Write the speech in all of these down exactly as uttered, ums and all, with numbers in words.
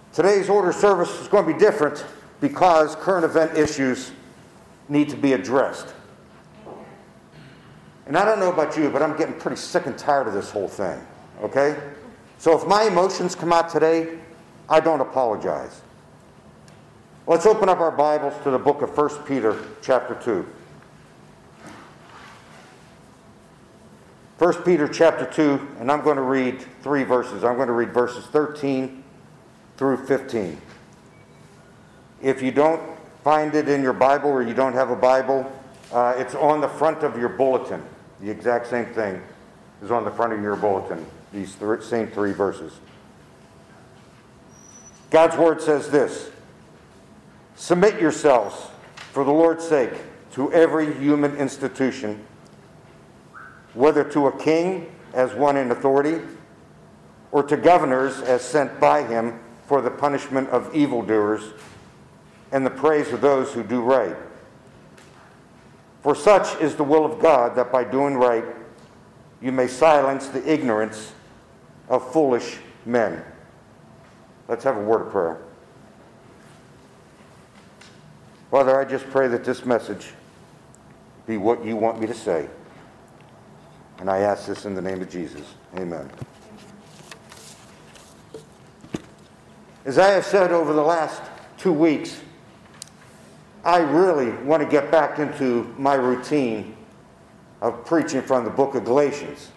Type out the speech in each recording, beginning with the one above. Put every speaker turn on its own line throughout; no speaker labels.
Today's order service is going to be different because current event issues need to be addressed. And I don't know about you, but I'm getting pretty sick and tired of this whole thing, okay? So if my emotions come out today, I don't apologize. Let's open up our Bibles to the book of First Peter chapter two. First Peter chapter two, and I'm going to read three verses. I'm going to read verses thirteen through fifteen. If you don't find it in your Bible or you don't have a Bible, uh, it's on the front of your bulletin. The exact same thing is on the front of your bulletin, these th- same three verses. God's word says this: submit yourselves, for the Lord's sake, to every human institution, whether to a king as one in authority, or to governors as sent by him for the punishment of evildoers and the praise of those who do right. For such is the will of God, that by doing right you may silence the ignorance of foolish men. Let's have a word of prayer. Father, I just pray that this message be what you want me to say. And I ask this in the name of Jesus. Amen. As I have said over the last two weeks, I really want to get back into my routine of preaching from the book of Galatians.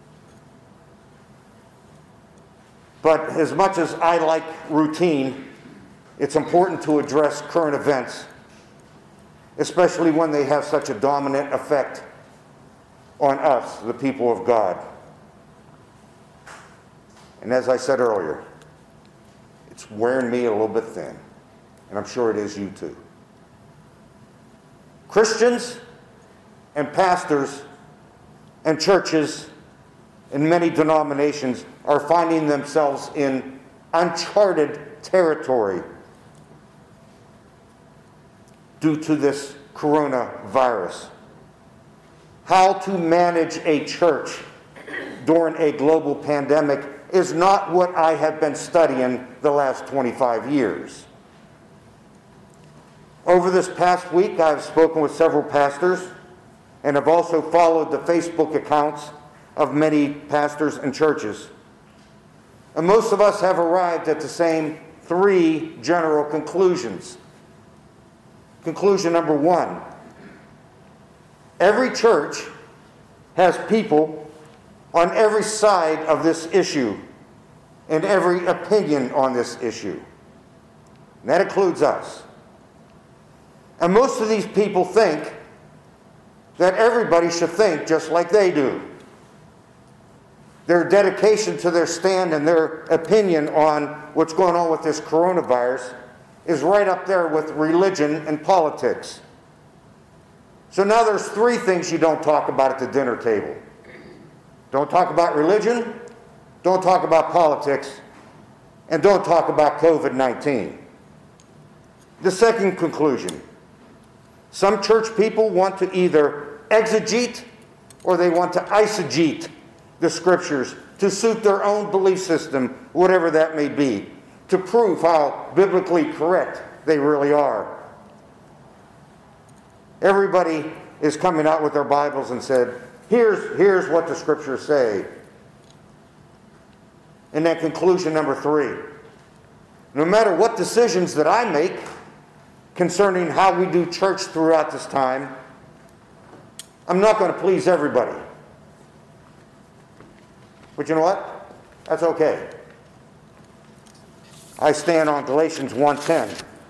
But as much as I like routine, it's important to address current events, especially when they have such a dominant effect on us, the people of God. And as I said earlier, it's wearing me a little bit thin, and I'm sure it is you too. Christians and pastors and churches in many denominations are finding themselves in uncharted territory due to this coronavirus. How to manage a church during a global pandemic is not what I have been studying the last twenty-five years. Over this past week, I've spoken with several pastors and have also followed the Facebook accounts of many pastors and churches. And most of us have arrived at the same three general conclusions. Conclusion number one: every church has people on every side of this issue and every opinion on this issue. And that includes us. And most of these people think that everybody should think just like they do. Their dedication to their stand and their opinion on what's going on with this coronavirus is right up there with religion and politics. So now there's three things you don't talk about at the dinner table. Don't talk about religion, don't talk about politics, and don't talk about covid nineteen. The second conclusion: some church people want to either exegete or they want to eisegete the scriptures to suit their own belief system, whatever that may be, to prove how biblically correct they really are. Everybody is coming out with their Bibles and said, here's, here's what the scriptures say. And then conclusion number three: no matter what decisions that I make concerning how we do church throughout this time, I'm not going to please everybody. But you know what? That's okay. I stand on Galatians one ten.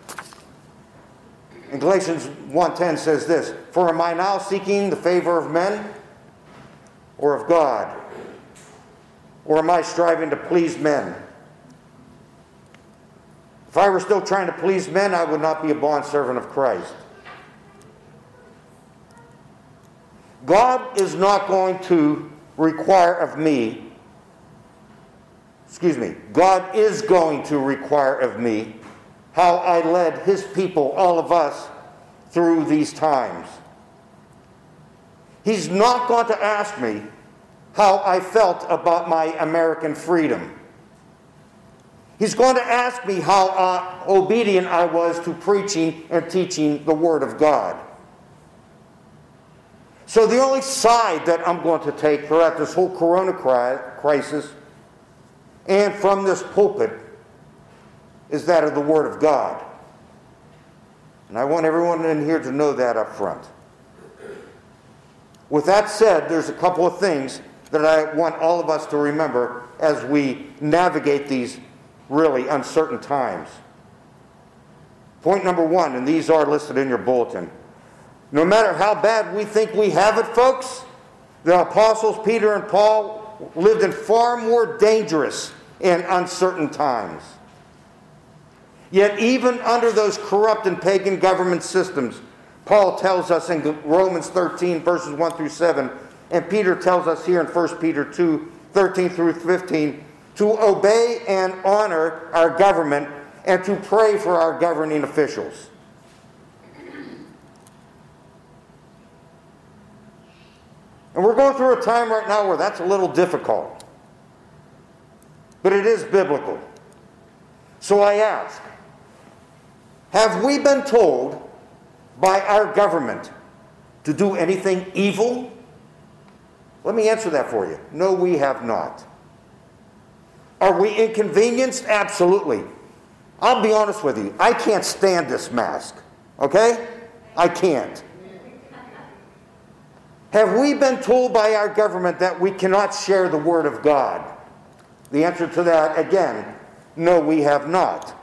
And Galatians one ten says this: for am I now seeking the favor of men or of God? Or am I striving to please men? If I were still trying to please men, I would not be a bondservant of Christ. God is not going to require of me, excuse me, God is going to require of me how I led his people, all of us, through these times. He's not going to ask me how I felt about my American freedom. He's going to ask me how uh, obedient I was to preaching and teaching the Word of God. So the only side that I'm going to take throughout this whole corona crisis and from this pulpit is that of the Word of God. And I want everyone in here to know that up front. With that said, there's a couple of things that I want all of us to remember as we navigate these really uncertain times. Point number one, and these are listed in your bulletin. No matter how bad we think we have it, folks, the apostles Peter and Paul lived in far more dangerous and uncertain times. Yet even under those corrupt and pagan government systems, Paul tells us in Romans thirteen, verses one through seven, and Peter tells us here in First Peter two, thirteen through fifteen, to obey and honor our government and to pray for our governing officials. And we're going through a time right now where that's a little difficult. But it is biblical. So I ask, have we been told by our government to do anything evil? Let me answer that for you. No, we have not. Are we inconvenienced? Absolutely. I'll be honest with you. I can't stand this mask. Okay? I can't. Have we been told by our government that we cannot share the Word of God? The answer to that, again, no, we have not.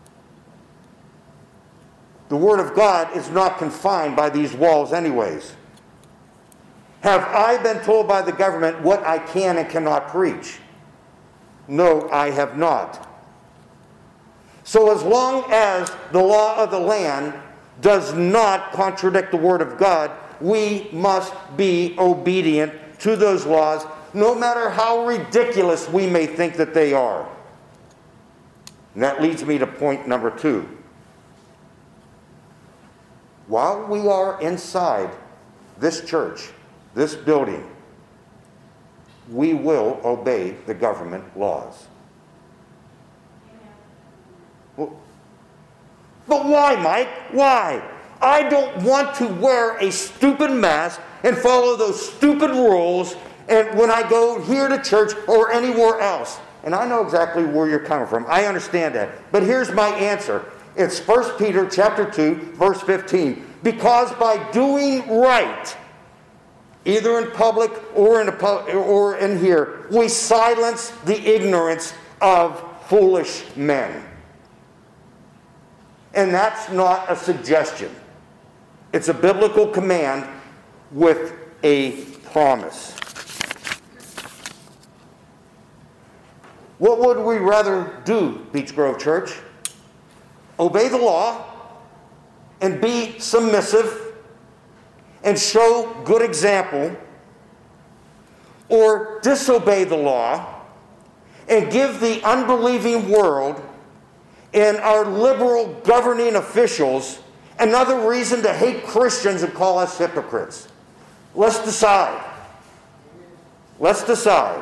The Word of God is not confined by these walls anyways. Have I been told by the government what I can and cannot preach? No, I have not. So as long as the law of the land does not contradict the Word of God, we must be obedient to those laws, no matter how ridiculous we may think that they are. And that leads me to point number two. While we are inside this church, this building, we will obey the government laws. Well, but why, Mike? Why? I don't want to wear a stupid mask and follow those stupid rules and when I go here to church or anywhere else. And I know exactly where you're coming from. I understand that. But here's my answer. It's First Peter chapter two, verse fifteen. Because by doing right, either in public or in, a pu- or in here, we silence the ignorance of foolish men. And that's not a suggestion. It's a biblical command with a promise. What would we rather do, Beech Grove Church? Obey the law and be submissive and show good example, or disobey the law and give the unbelieving world and our liberal governing officials another reason to hate Christians and call us hypocrites? Let's decide. Let's decide.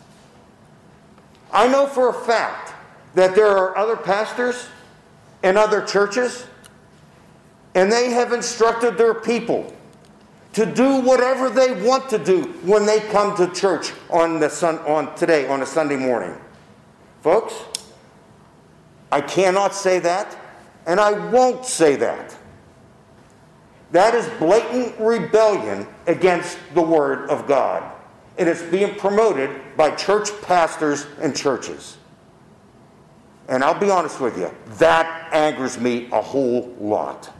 I know for a fact that there are other pastors and other churches, and they have instructed their people to do whatever they want to do when they come to church on the sun, on today, on a Sunday morning. Folks, I cannot say that, and I won't say that. That is blatant rebellion against the Word of God. And it's being promoted by church pastors and churches. And I'll be honest with you, that angers me a whole lot.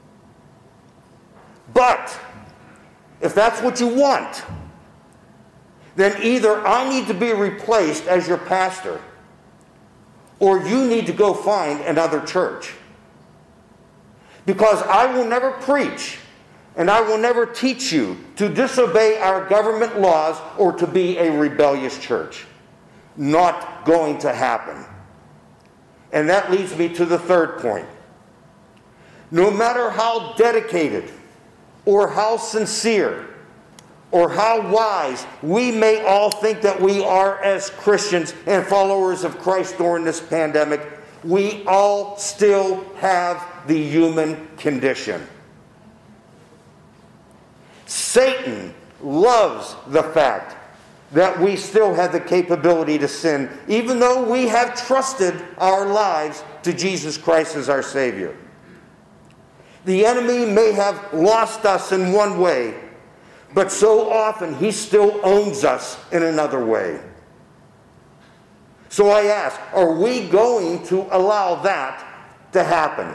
But if that's what you want, then either I need to be replaced as your pastor, or you need to go find another church. Because I will never preach and I will never teach you to disobey our government laws or to be a rebellious church. Not going to happen. And that leads me to the third point. No matter how dedicated or how sincere or how wise we may all think that we are as Christians and followers of Christ during this pandemic, we all still have the human condition. Satan loves the fact that we still have the capability to sin, even though we have trusted our lives to Jesus Christ as our Savior. The enemy may have lost us in one way, but so often he still owns us in another way. So I ask, are we going to allow that to happen?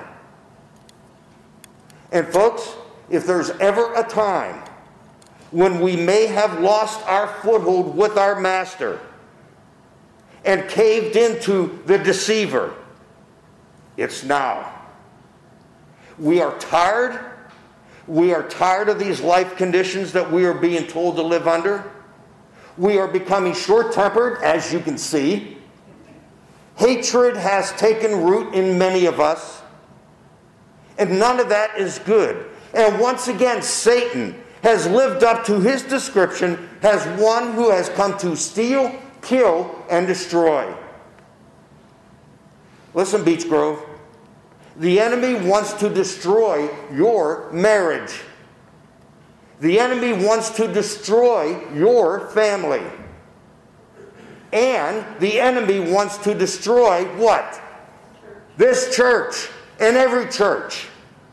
And folks, if there's ever a time when we may have lost our foothold with our master and caved into the deceiver, it's now. We are tired. We are tired of these life conditions that we are being told to live under. We are becoming short-tempered, as you can see. Hatred has taken root in many of us. And none of that is good. And once again, Satan has lived up to his description as one who has come to steal, kill, and destroy. Listen, Beech Grove. The enemy wants to destroy your marriage. The enemy wants to destroy your family. And the enemy wants to destroy what? This church and every church.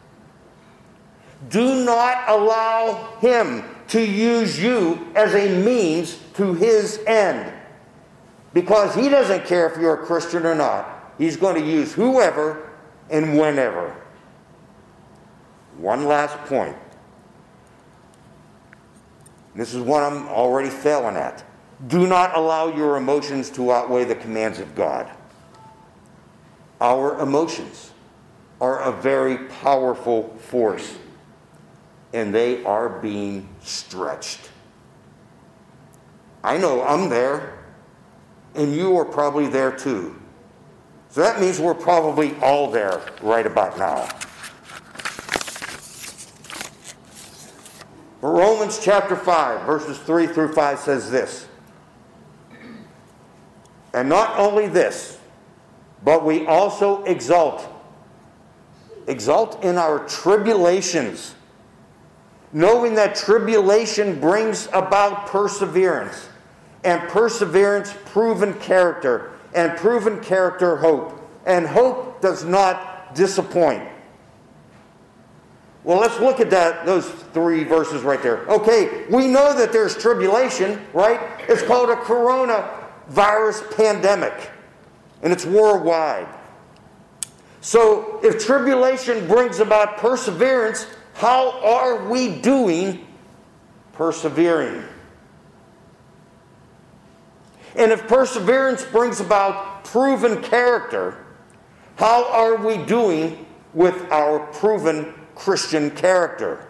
Do not allow him to use you as a means to his end. Because he doesn't care if you're a Christian or not. He's going to use whoever and whenever. One last point. This is one I'm already failing at. Do not allow your emotions to outweigh the commands of God. Our emotions are a very powerful force, and they are being stretched. I know I'm there, and you are probably there too. So that means we're probably all there right about now. Romans chapter five, verses three through five says this. And not only this, but we also exult. Exult in our tribulations, knowing that tribulation brings about perseverance, and perseverance proven character, and proven character hope, and hope does not disappoint. Well, let's look at that, those three verses right there. Okay, we know that there's tribulation, right? It's called a coronavirus pandemic, and it's worldwide. So if tribulation brings about perseverance, how are we doing persevering? And if perseverance brings about proven character, how are we doing with our proven Christian character?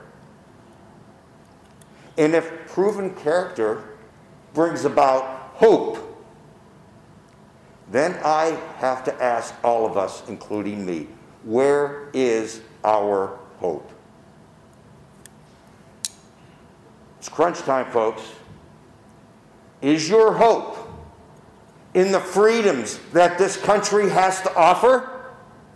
And if proven character brings about hope, then I have to ask all of us, including me, where is our hope? It's crunch time, folks. Is your hope in the freedoms that this country has to offer?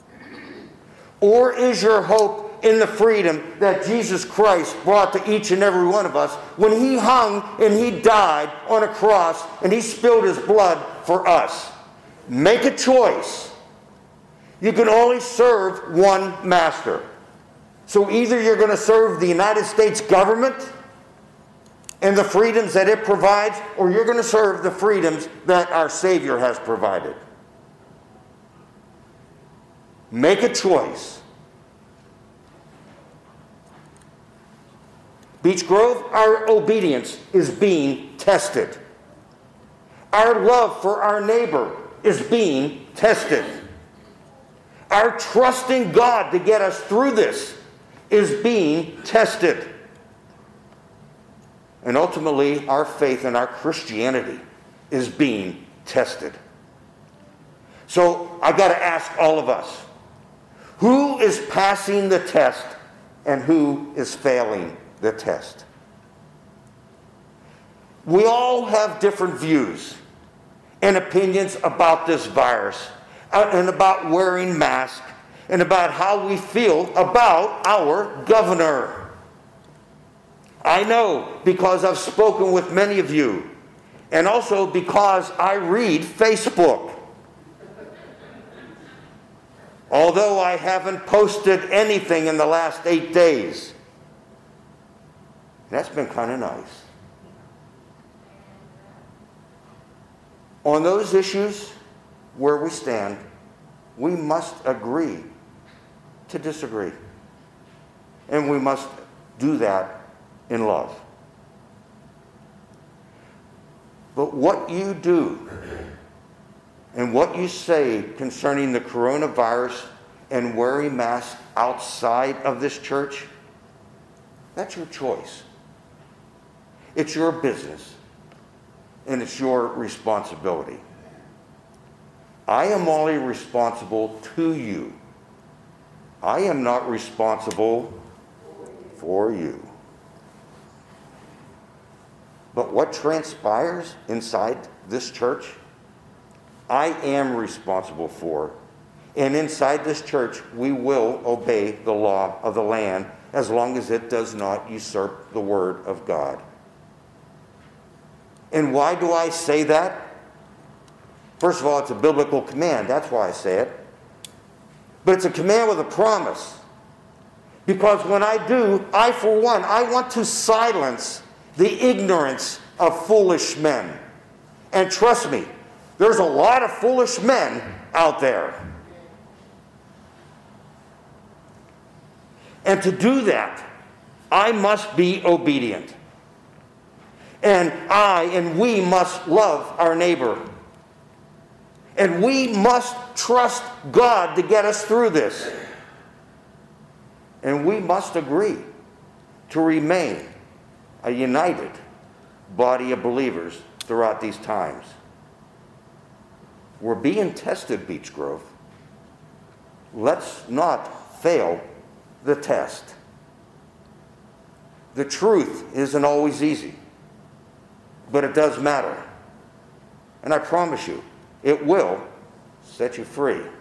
Or is your hope in the freedom that Jesus Christ brought to each and every one of us when he hung and he died on a cross and he spilled his blood for us? Make a choice. You can only serve one master. So either you're going to serve the United States government and the freedoms that it provides, or you're going to serve the freedoms that our Savior has provided. Make a choice. Beech Grove, our obedience is being tested. Our love for our neighbor is being tested. Our trusting God to get us through this is being tested. And ultimately, our faith and our Christianity is being tested. So I got to ask all of us, who is passing the test and who is failing the test? We all have different views and opinions about this virus, uh, and about wearing masks, and about how we feel about our governor. I know because I've spoken with many of you, and also because I read Facebook. Although I haven't posted anything in the last eight days. That's been kind of nice. On those issues where we stand, we must agree to disagree. And we must do that in love. But what you do and what you say concerning the coronavirus and wearing masks outside of this church, that's your choice. It's your business. And it's your responsibility. I am only responsible to you. I am not responsible for you. But what transpires inside this church, I am responsible for. And inside this church, we will obey the law of the land as long as it does not usurp the word of God. And why do I say that? First of all, it's a biblical command. That's why I say it. But it's a command with a promise. Because when I do, I, for one, I want to silence the ignorance of foolish men. And trust me, there's a lot of foolish men out there. And to do that, I must be obedient. And I and we must love our neighbor. And we must trust God to get us through this. And we must agree to remain a united body of believers throughout these times. We're being tested, Beech Grove. Let's not fail the test. The truth isn't always easy. But it does matter. And I promise you, it will set you free.